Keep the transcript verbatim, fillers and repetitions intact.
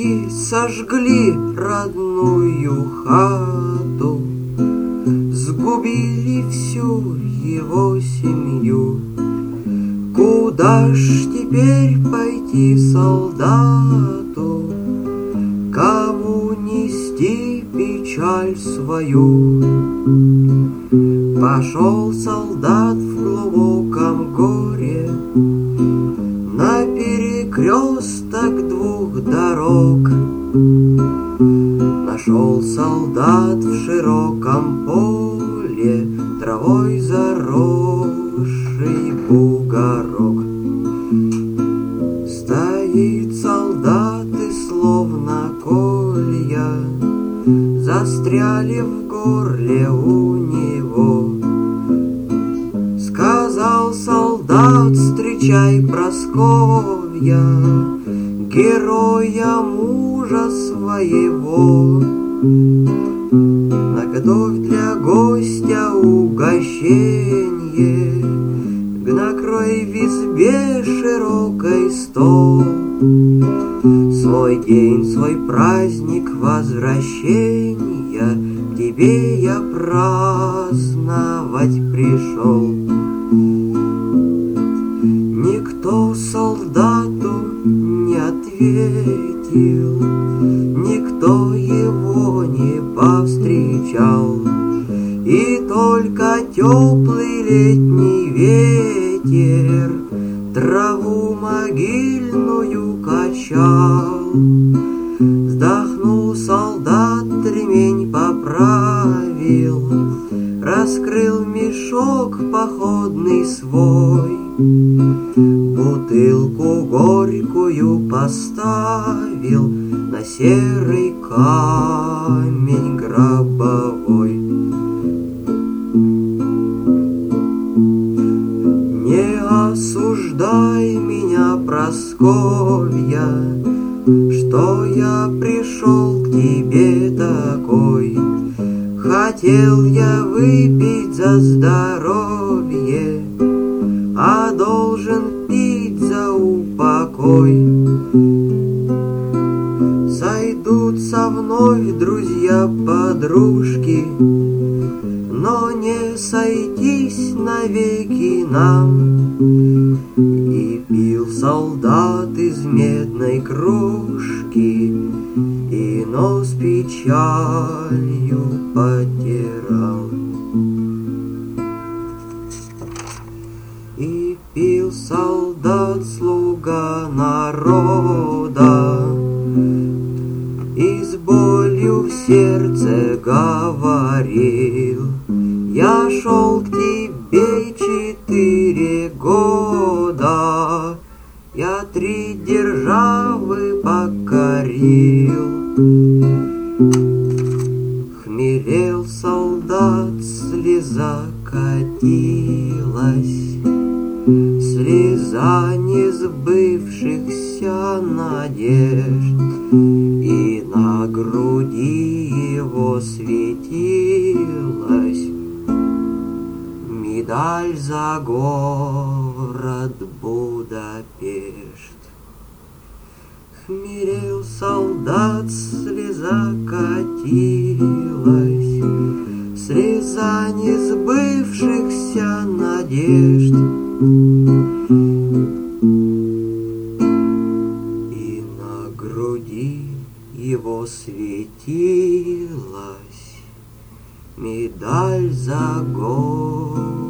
Казаки сожгли родную хату, сгубили всю его семью. Куда ж теперь пойти солдату, кому нести печаль свою? Пошел солдат в глубоком горе на перекресток двух дорог. Нашел солдат в широком поле травой заросший бугорок. Стоит солдат и словно колья застряли в горле у него. Сказал солдат: встречай, Прасковья, героя мужа своего. Наготовь для гостя угощенье, накрой в избе широкой стол. Свой день, свой праздник возвращения к тебе я праздновать пришел. Никто солдату не ответил, никто его не повстречал, и только теплый летний ветер траву могильную качал. Вздохнул солдат, ремень поправил, раскрыл мешок походный свой, бутылку горькую поставил на серый камень гробовой. Не осуждай меня, Прасковья, что я пришел к тебе такой. Хотел я выпить за здоровье, а должен пить за упокой. Сойдутся вновь друзья-подружки, но не сойтись навеки нам. И пил солдат из медной кружки, и нос печалью потирал. И пил солдат, слуга народа, и с болью в сердце говорил: я шел к тебе четыре года, я три державы покорил. Хмелел солдат, слеза катилась, слеза несбывшихся надежд, и на груди его светилась медаль за город Будапешт. Хмелел солдат, слеза катилась, слеза несбывшихся надежд, и на груди его светилась медаль за город